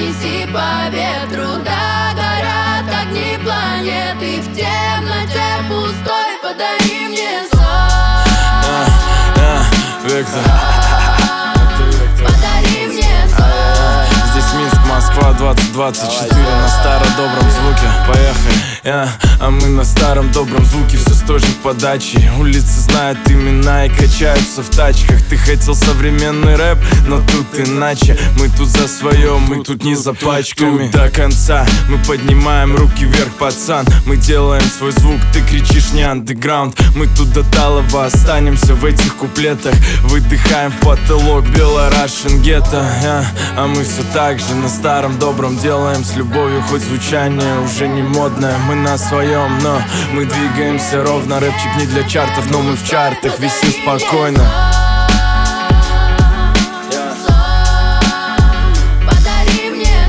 неси по ветру. Догорят огни планеты в темноте пустой. Подари мне сон. Вектор. Подари мне сон. Здесь Минск, Москва, 2024 на старо-добром звуке. Поехали. А мы на старом добром звуке, все с той же подачей. Улицы знают имена и качаются в тачках. Ты хотел современный рэп, но тут иначе. Мы тут за свое, мы тут не за пачками. Тут до конца мы поднимаем руки вверх, пацан. Мы делаем свой звук, ты кричишь не андеграунд. Мы тут до талого останемся в этих куплетах. Выдыхаем в потолок бело-рашен гетто. А мы все так же на старом добром делаем с любовью, хоть звучание уже не модное. Мы на своем, но мы двигаемся ровно. Рэпчик не для чартов, но мы в чартах висим спокойно. Подари мне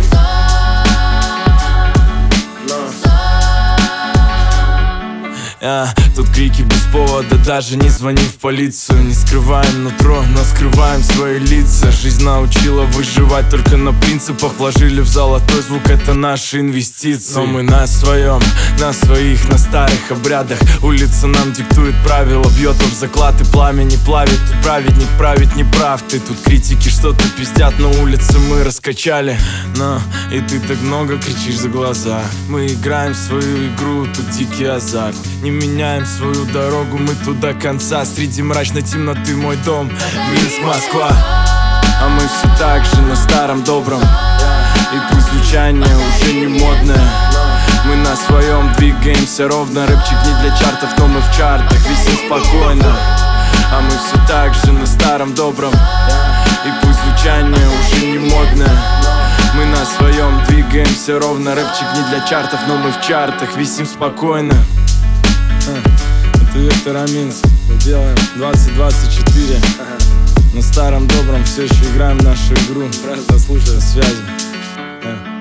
Тут крики без повода, даже не звони в полицию. Не скрываем нутро, но скрываем свои лица. Жизнь научила выживать только на принципах. Вложили в золотой звук, это наши инвестиции. Но мы на своем, на своих, на старых обрядах. Улица нам диктует правила, бьет об заклад и пламя не плавит. Тут праведник правит не прав ты. Тут критики что-то пиздят, но улицы мы раскачали. Но и ты так много кричишь за глаза. Мы играем в свою игру, тут дикий азарт. Не меняем свою дорогу, мы тут до конца. Среди мрачной темноты мой дом, Минск, Москва. А мы все так же на старом добром. И пусть звучание уже не модное. Мы на своем двигаемся ровно. Рэпчик не для чартов, но мы в чартах висим спокойно. А мы все так же на старом добром. И пусть звучание уже не модное. Мы на своем двигаемся ровно. Рэпчик не для чартов, но мы в чартах висим спокойно. Это Вектор, Минск. Мы делаем 2024. На старом добром все еще играем нашу игру. Просто слушай связи.